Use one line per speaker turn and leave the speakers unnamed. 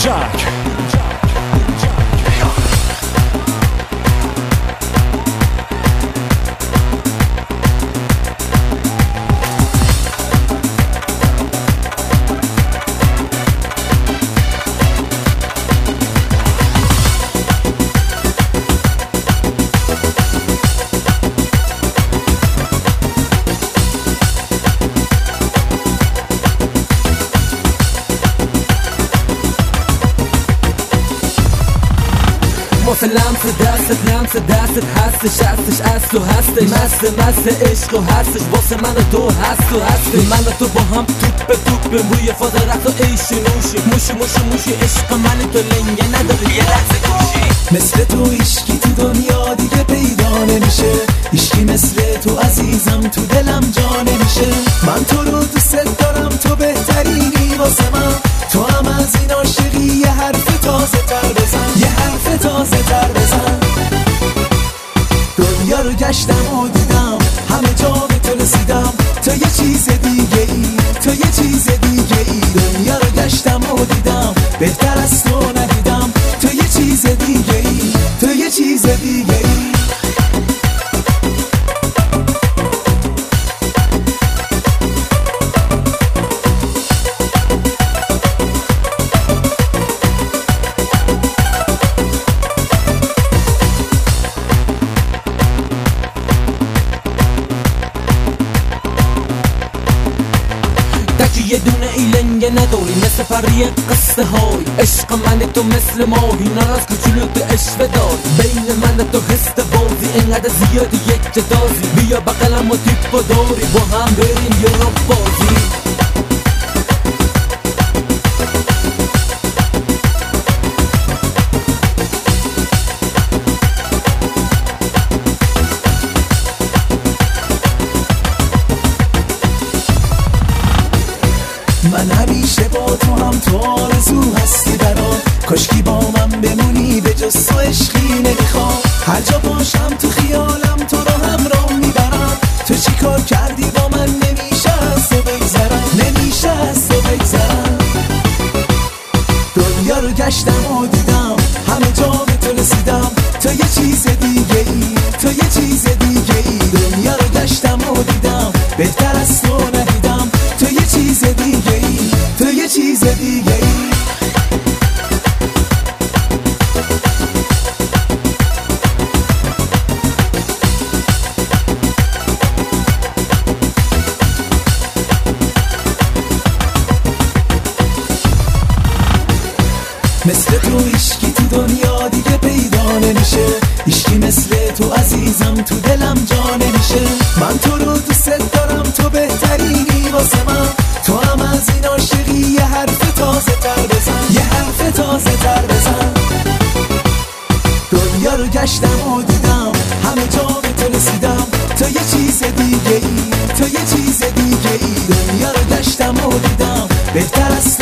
جک.
واسه لمس دستت هستش از تو هستش مست عشق و هستش واسه من و تو هست و هستش من و تو با هم توپ روی فاز رقص و عیشی موشی عشق من تو لنگه نداره یه لحظه گوشی.
مثل تو عشقی تو دنیا دیگه پیدا نمیشه، عشقی مثل تو عزیزم تو دلم جا نمیشه. من تو رو دوست دارم، تو بهترینی واسه من، تو هم از این عاشقی یه حرف تازه تر بزن، یه حرف تازه تر بزن. دنیا رو گشتم و دیدم، همه جا به تو رسیدم، تو یه چیز دیگه ای، تو یه چیز دیگه ای. دنیا رو گشتم و دیدم، بهتر از تو ندیدم، تو یه چیز دیگه ای، تو یه چیز دیگه ای.
یه دونه ایلنگه نداری مثل فری قصه های عشق من تو مثل ماهی ناراز کوچولو تو اشوه داری بین من تو حس بازی اینقدر زیادی یک جدازی بیا بقلم و تیپ و داری با هم بریم یه رو بازی.
من همیشه با تو هم، تو آرزو هستی برام، کاشکی با من بمونی به جز تو عشقی نمیخوام. هر جا باشم تو خیالم تو رو همراه میبرم، تو چی کار کردی با من نمیشه از تو بگذرم، نمیشه از تو بگذرم. دنیا رو گشتم و دیدم، همه جا به تو رسیدم، تو یه چیز دیگه ای، تو یه چیز دیگه ای. دنیا رو گشتم و دیدم، بهتر از تو ندیدم، تو یه چیز دیگه ای، تو یه چیز دیگه ای. مثل تو عشقی تو دنیا دیگه پیدا نمیشه، عشقی مثل تو عزیزم تو دلم جا نمیشه. من تو رو دوست دارم، تو بهترینی واسه من، تو هم از این عاشقی یه حرف تازه تر بزن، یه حرف تازه تر بزن. دنیا رو گشتم و دیدم، همه جا به تو رسیدم، تو یه چیز دیگه ای، تو یه چیز دیگه ای. دنیا رو گشتم و دیدم، بهتر از